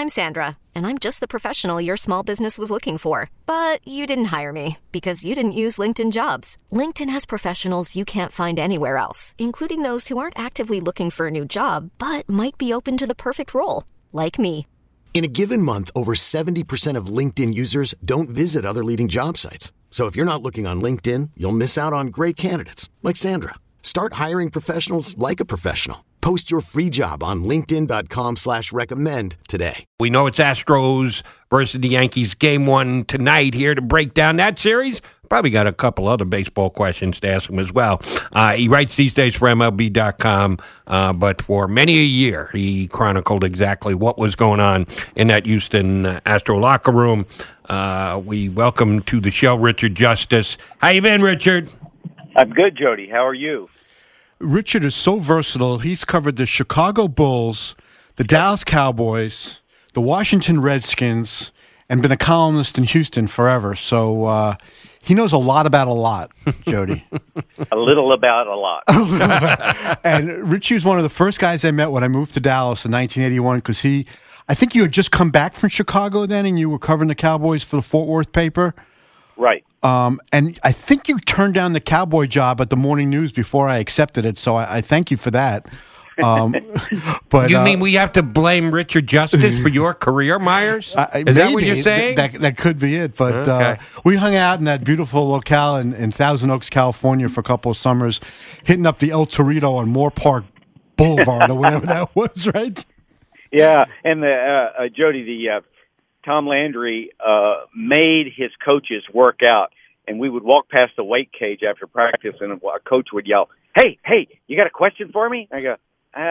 I'm Sandra, and I'm just the professional your small business was looking for. But you didn't hire me because you didn't use LinkedIn Jobs. LinkedIn has professionals you can't find anywhere else, including those who aren't actively looking for a new job, but might be open to the perfect role, like me. In a given month, over 70% of LinkedIn users don't visit other leading job sites. So if you're not looking on LinkedIn, you'll miss out on great candidates like Sandra. Start hiring professionals like a professional. Post your free job on linkedin.com/recommend today. We know it's Astros versus the Yankees game one tonight. Here to break down that series. Probably got a couple other baseball questions to ask him as well. He writes these days for MLB.com, but for many a year, he chronicled exactly what was going on in that Houston Astro locker room. We welcome to the show Richard Justice. How you been, Richard? I'm good, Jody. How are you? Richard is so versatile. He's covered the Chicago Bulls, the Dallas Cowboys, the Washington Redskins, and been a columnist in Houston forever. So he knows a lot about a lot, Jody. A little about a lot. And Richie was one of the first guys I met when I moved to Dallas in 1981 because I think you had just come back from Chicago then and you were covering the Cowboys for the Fort Worth paper. Right. And I think you turned down the Cowboy job at the Morning News before I accepted it, so I thank you for that. But you mean we have to blame Richard Justice for your career, Myers? Is that what you're saying? That could be it. But we hung out in that beautiful locale in Thousand Oaks, California for a couple of summers, hitting up the El Torito on Moore Park Boulevard or whatever that was, right? Yeah, and Jody, Tom Landry made his coaches work out, and we would walk past the weight cage after practice, and a coach would yell, hey, you got a question for me? I go,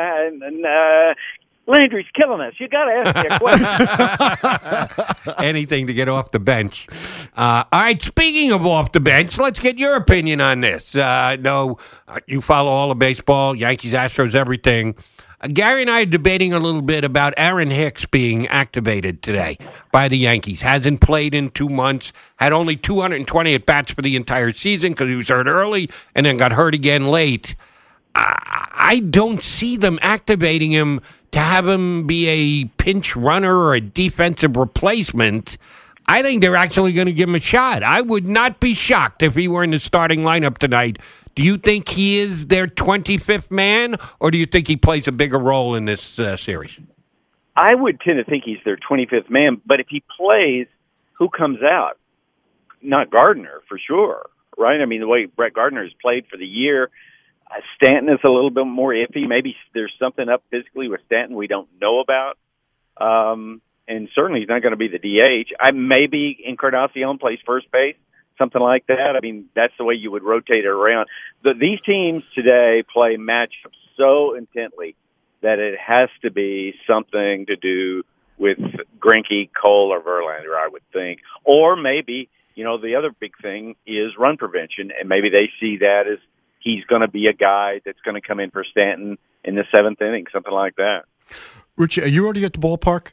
Landry's killing us. You got to ask me a question. Anything to get off the bench. All right, speaking of off the bench, let's get your opinion on this. No, you follow all of baseball, Yankees, Astros, everything. Gary and I are debating a little bit about Aaron Hicks being activated today by the Yankees. Hasn't played in 2 months, had only 220 at-bats for the entire season because he was hurt early and then got hurt again late. I don't see them activating him to have him be a pinch runner or a defensive replacement. I think they're actually going to give him a shot. I would not be shocked if he were in the starting lineup tonight. Do you think he is their 25th man, or do you think he plays a bigger role in this series? I would tend to think he's their 25th man, but if he plays, who comes out? Not Gardner, for sure, right? I mean, the way Brett Gardner has played for the year, Stanton is a little bit more iffy. Maybe there's something up physically with Stanton we don't know about. And certainly he's not going to be the DH. Maybe Encarnacion plays first base, something like that. I mean, that's the way you would rotate it around. These teams today play matchups so intently that it has to be something to do with Greinke, Cole, or Verlander, I would think. Or maybe, the other big thing is run prevention, and maybe they see that as he's going to be a guy that's going to come in for Stanton in the seventh inning, something like that. Richie, are you already at the ballpark?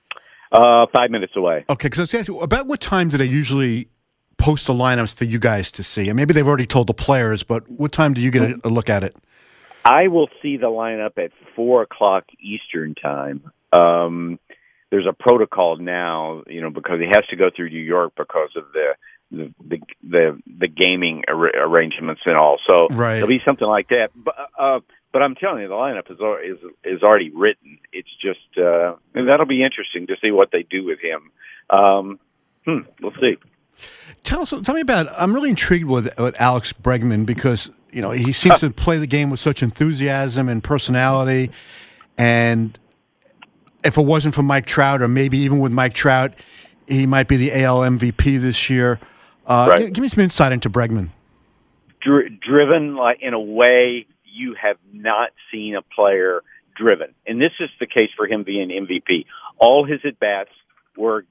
5 minutes away. Okay, because I was asking, about what time do they usually post the lineups for you guys to see? And maybe they've already told the players, but what time do you get a look at it? I will see the lineup at 4:00 Eastern time. There's a protocol now, because he has to go through New York because of the gaming arrangements and all. So right. It'll be something like that. But I'm telling you, the lineup is already written. It's just and that'll be interesting to see what they do with him. We'll see. Tell me about. I'm really intrigued with Alex Bregman because he seems to play the game with such enthusiasm and personality. And if it wasn't for Mike Trout, or maybe even with Mike Trout, he might be the AL MVP this year. Right. Give me some insight into Bregman. Driven like in a way you have not seen a player driven, and this is the case for him being MVP. All his at bats were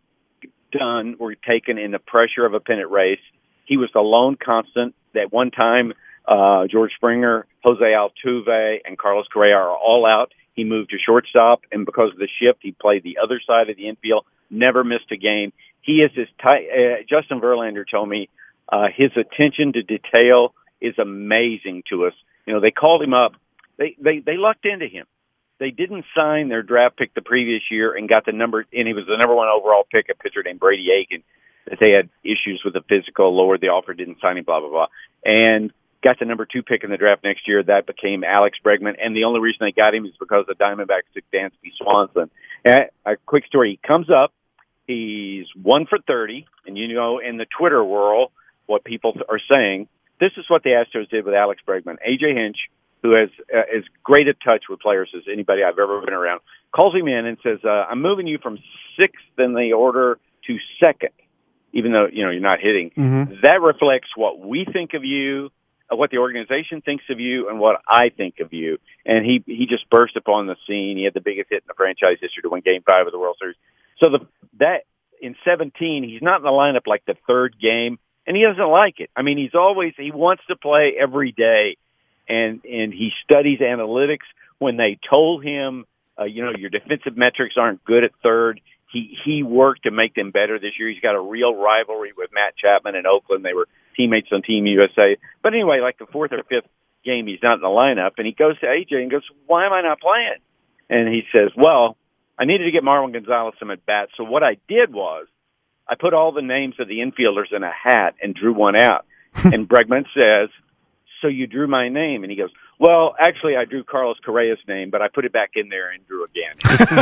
taken in the pressure of a pennant race. He was the lone constant. At one time, George Springer, Jose Altuve, and Carlos Correa are all out. He moved to shortstop, and because of the shift, he played the other side of the infield, never missed a game. He is as tight. Justin Verlander told me his attention to detail is amazing to us. They called him up. They lucked into him. they didn't sign their draft pick the previous year and got and he was the number 1 overall pick, a pitcher named Brady Aiken, that they had issues with the physical, lowered the offer, didn't sign him, blah, blah, blah. And got the number 2 pick in the draft next year. That became Alex Bregman. And the only reason they got him is because the Diamondbacks took Dansby Swanson. And a quick story. He comes up. He's 1 for 30. And, you know, in the Twitter world, what people are saying, this is what the Astros did with Alex Bregman. A.J. Hinch, who has as great a touch with players as anybody I've ever been around, calls him in and says, I'm moving you from 6th in the order to 2nd, even though, you know, you're not hitting. Mm-hmm. That reflects what we think of you, what the organization thinks of you, and what I think of you. And he just burst upon the scene. He had the biggest hit in the franchise history to win Game 5 of the World Series. So that in 17, he's not in the lineup like the 3rd game, and he doesn't like it. I mean, he wants to play every day, and he studies analytics. When they told him, you know, your defensive metrics aren't good at 3rd, he worked to make them better this year. He's got a real rivalry with Matt Chapman in Oakland. They were teammates on Team USA. But anyway, like the 4th or 5th game, he's not in the lineup, and he goes to AJ and goes, why am I not playing? And he says, well, I needed to get Marwin Gonzalez some at bat. So what I did was I put all the names of the infielders in a hat and drew one out. And Bregman says, so you drew my name? And he goes, well, actually, I drew Carlos Correa's name, but I put it back in there and drew again.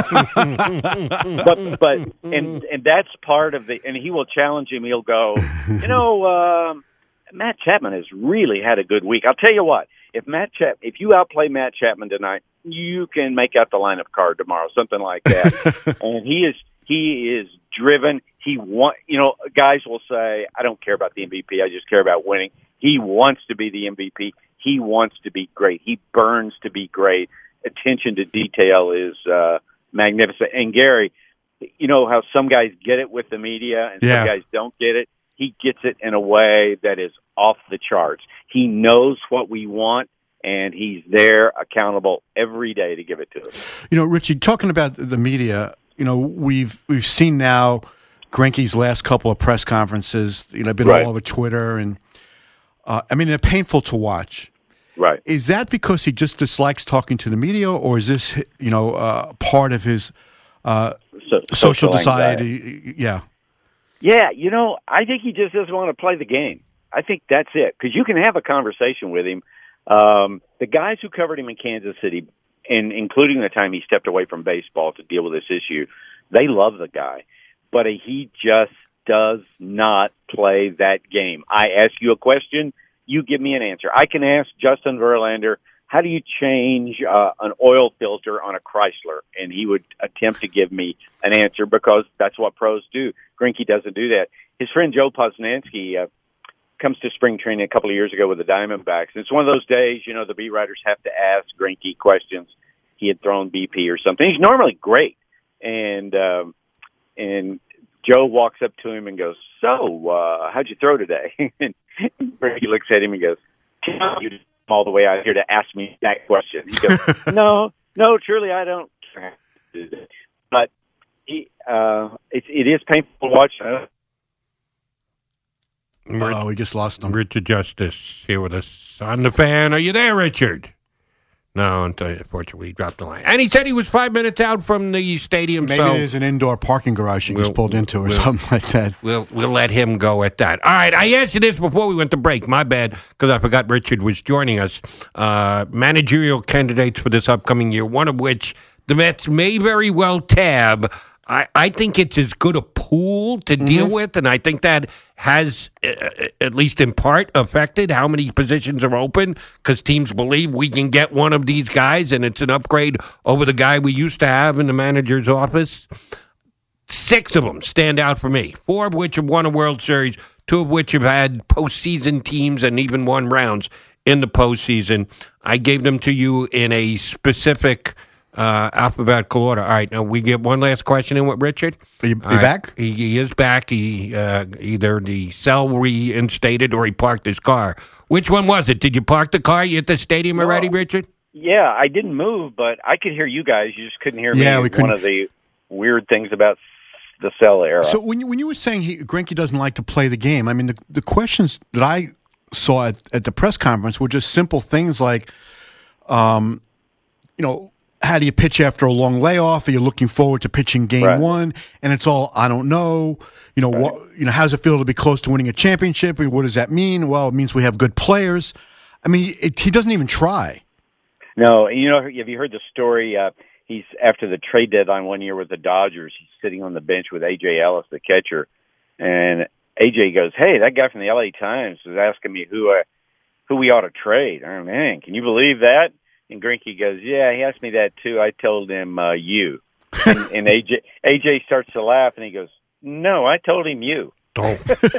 and that's part of and he will challenge him. He'll go, you know, Matt Chapman has really had a good week. I'll tell you what, if you outplay Matt Chapman tonight, you can make out the lineup card tomorrow, something like that. And he is driven. Guys will say, I don't care about the MVP. I just care about winning. He wants to be the MVP. He wants to be great. He burns to be great. Attention to detail is magnificent. And Gary, you know how some guys get it with the media and some guys don't get it? He gets it in a way that is off the charts. He knows what we want, and he's there accountable every day to give it to us. You know, Richie, talking about the media, you know, we've seen now Greinke's last couple of press conferences, you know, been all over Twitter, and I mean, they're painful to watch. Right. Is that because he just dislikes talking to the media, or is this, you know, part of his social anxiety? Yeah. Yeah, you know, I think he just doesn't want to play the game. I think that's it, because you can have a conversation with him. The guys who covered him in Kansas City, and including the time he stepped away from baseball to deal with this issue, they love the guy. But he just does not play that game. I ask you a question, you give me an answer. I can ask Justin Verlander, how do you change an oil filter on a Chrysler? And he would attempt to give me an answer, because that's what pros do. Greinke doesn't do that. His friend Joe Posnanski comes to spring training a couple of years ago with the Diamondbacks. It's one of those days, you know, the beat writers have to ask Greinke questions. He had thrown BP or something. He's normally great. And Joe walks up to him and goes, so, how'd you throw today? And Greinke looks at him and goes, you come all the way out here to ask me that question. He goes, no, truly I don't. But it is painful to watch. We just lost him. Richard Justice here with us on The Fan. Are you there, Richard? No, unfortunately, he dropped the line. And he said he was 5 minutes out from the stadium. Maybe there's an indoor parking garage he just pulled into or something like that. We'll let him go at that. All right, I asked you this before we went to break. My bad, because I forgot Richard was joining us. Managerial candidates for this upcoming year, one of which the Mets may very well tab. I think it's as good a pool to deal with, and I think that has, at least in part, affected how many positions are open, because teams believe we can get one of these guys, and it's an upgrade over the guy we used to have in the manager's office. 6 of them stand out for me, 4 of which have won a World Series, 2 of which have had postseason teams and even won rounds in the postseason. I gave them to you in a specific alphabetical order. All right, now we get one last question in with Richard. Are you back? He is back. He either the cell reinstated or he parked his car. Which one was it? Did you park the car? You at the stadium already, Richard? Yeah, I didn't move, but I could hear you guys. You just couldn't hear me. Yeah, we couldn't. One of the weird things about the cell era. So when you were saying Greinke doesn't like to play the game, I mean, the questions that I saw at the press conference were just simple things like, you know, how do you pitch after a long layoff? Are you looking forward to pitching game one? And it's all, I don't know. How does it feel to be close to winning a championship? What does that mean? Well, it means we have good players. I mean, he doesn't even try. No, have you heard the story? He's after the trade deadline one year with the Dodgers. He's sitting on the bench with A.J. Ellis, the catcher, and A.J. goes, "Hey, that guy from the L.A. Times was asking me who we ought to trade." Oh man, can you believe that? And Greinke goes, "Yeah, he asked me that too. I told him you." And A.J. starts to laugh, and he goes, "No, I told him you." Oh.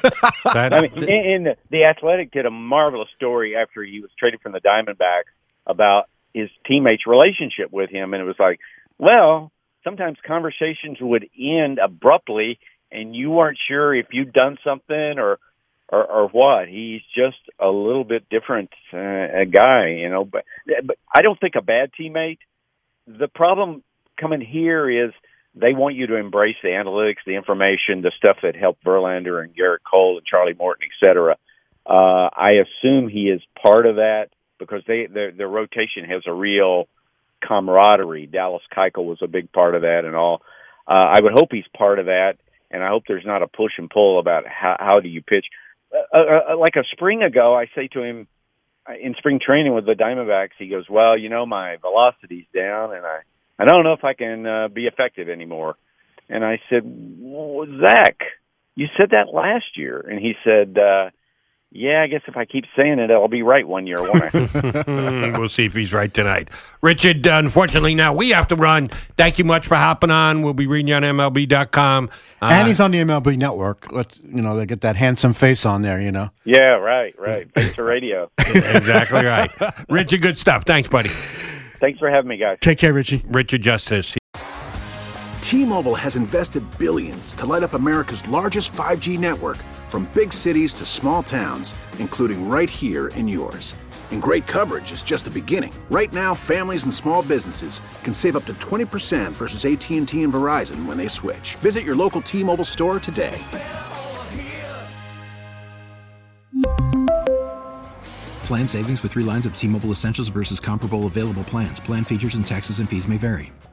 The Athletic did a marvelous story after he was traded from the Diamondbacks about his teammates' relationship with him, and it was like, well, sometimes conversations would end abruptly, and you weren't sure if you'd done something or what. He's just a little bit different a guy, But I don't think a bad teammate. The problem coming here is they want you to embrace the analytics, the information, the stuff that helped Verlander and Garrett Cole and Charlie Morton, et cetera. I assume he is part of that because their rotation has a real camaraderie. Dallas Keuchel was a big part of that and all. I would hope he's part of that, and I hope there's not a push and pull about how do you pitch. Like a spring ago, I say to him in spring training with the Diamondbacks, he goes, "Well, my velocity's down, and I don't know if I can be effective anymore." And I said, "Well, Zach, you said that last year." And he said, "Yeah, I guess if I keep saying it, I'll be right one year, won't I?" We'll see if he's right tonight. Richard, unfortunately, now we have to run. Thank you much for hopping on. We'll be reading you on MLB.com. And he's on the MLB Network. They get that handsome face on there, Yeah, right. Face to radio. Exactly right. Richard, good stuff. Thanks, buddy. Thanks for having me, guys. Take care, Richie. Richard Justice. T-Mobile has invested billions to light up America's largest 5G network, from big cities to small towns, including right here in yours. And great coverage is just the beginning. Right now, families and small businesses can save up to 20% versus AT&T and Verizon when they switch. Visit your local T-Mobile store today. Plan savings with 3 lines of T-Mobile Essentials versus comparable available plans. Plan features and taxes and fees may vary.